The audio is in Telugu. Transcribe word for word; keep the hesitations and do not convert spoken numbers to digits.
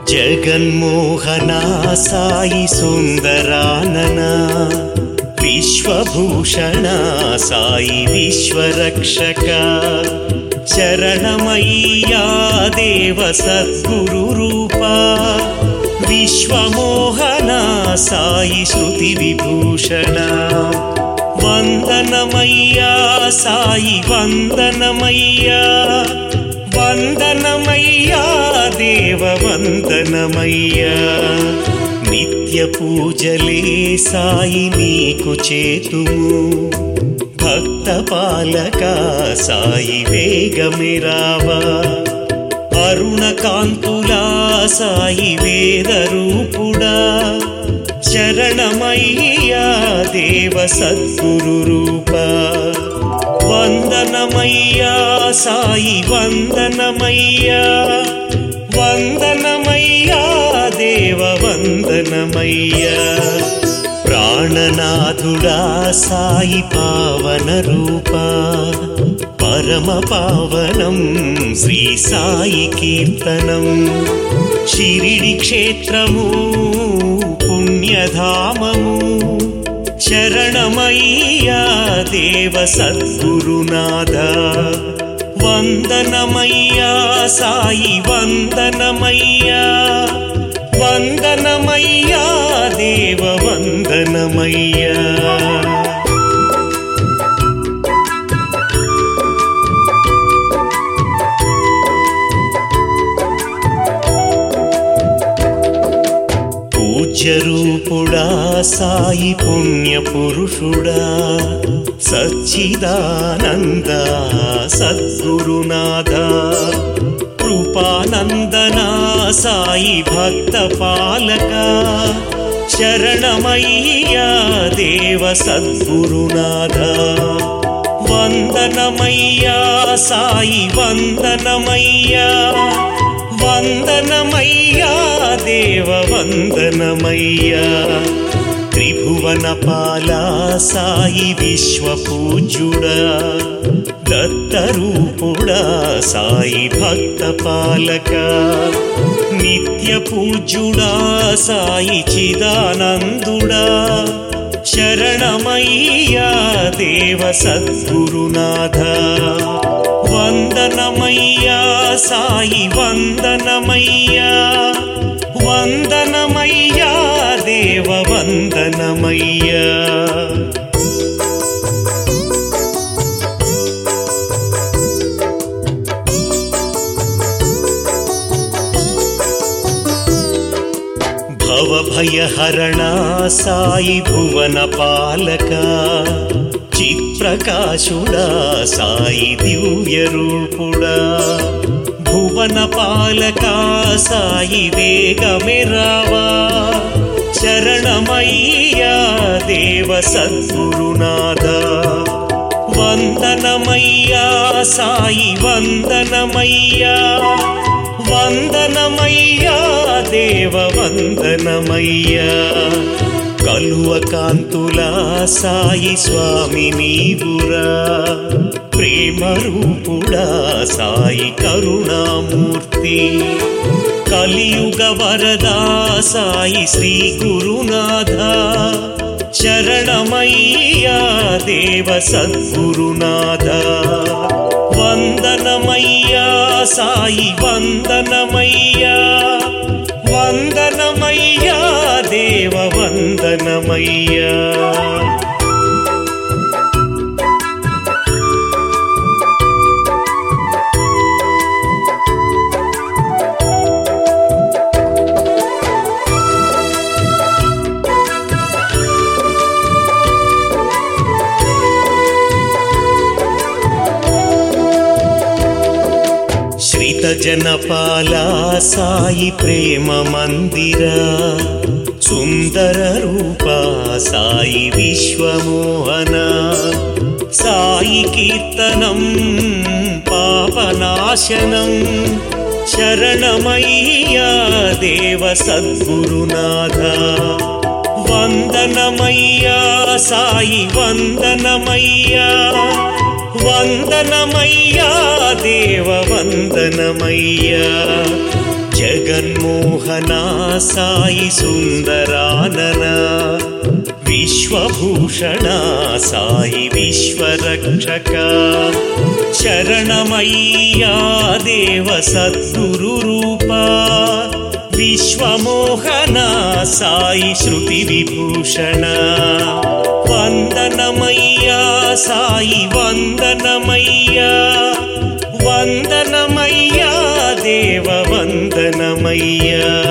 జగన్మోహనా సాయి సుందరాననా విశ్వభూషణ సాయి విశ్వరక్షక శరణమయ్యా దేవ సద్గురు రూపా విశ్వమోహన సాయి శృతి విభూషణ వందనమయ్యా సాయి వందనమయ్యా వందనమయ్యా దేవ వందనమయ్యా నిత్య పూజలే సాయి నీకు చేతుము భక్త పాలక సాయి వేగమిరావా అరుణ కాంతులా సాయి వేద రూపుడా శరణమయ్యా దేవ సద్గురు రూపా వందనమయ్యా సాయి వందనమయ్యా వందనమయ్యా దేవ వందనమయ్యా ప్రాణనాథుడా సాయి పావన రూపా పరమ పావనం శ్రీ సాయి కీర్తనం షిరిడి క్షేత్రము పుణ్యధామము శరణమయ్యా దేవ సద్గురునాథ వందనమయ్యా సాయి వందనమయ్యా వందనమయ్యా దేవ వందనమయ్యా పూజ్యరూపుడా సాయి పుణ్యపురుషుడా సచ్చిదానంద సద్గురునాథ కృపానందనా సాయి భక్త పాలక శరణమయ్యా దేవ సద్గురునాథ వందనమయ్యా సాయి వందనమయ్యా వందనమయ్యా దేవ వందనమయ్యా త్రిభువన పాలా సాయి విశ్వపూజ్యుడా దత్తరూపుడా సాయి భక్త పాలక నిత్య పూజ్యుడా సాయి చిదానందుడా శరణమయ్యా దేవ సద్గురునాథ వందనమయ్యా సాయి వందనమయ్యా వందనమయ్యా దేవ వందనమయ్యా భవభయహరణా సాయి భువన పాలక చిత్ప్రకాశుడా సాయి దివ్య రూపుడా భువన పాలక సాయి వేగమిరావా శరణమయ్యా దేవ సద్గురునాథ వందనమయ్యా సాయి వందనమయ్యా వందనమయ్యా దేవ వందనమయ్యా కలువ కాంతులా సాయి స్వామి నీవురా ప్రేమ రూపుడా సాయి కరుణామూర్తి కలియుగ వరదా సాయి శ్రీ గురునాథ శరణమయ్యా దేవ సద్గురునాథ వందనమయ్యా సాయి వందనమయ్యా వందనమయ్యా దేవ వందనమయ్యా జనపాలా సాయి ప్రేమ మందిరా సుందర రూపా సాయి విశ్వమోహన సాయి కీర్తనం పాపనాశనం శరణమయ్యా దేవ సద్గురునాథ వందనమయ్యా సాయి వందనమయ్యా వందనమయ్యా దేవ వందనమయ్యా జగన్మోహనా సాయి సుందరాననా విశ్వభూషణ సాయి విశ్వరక్షక శరణమయ్యా దేవ సద్గురు రూపా విశ్వమోహన సాయి శృతి విభూషణ వందనమయ్యా సాయి వందనమయ్యా వందనమయ్యా దేవ వందనమయ్యా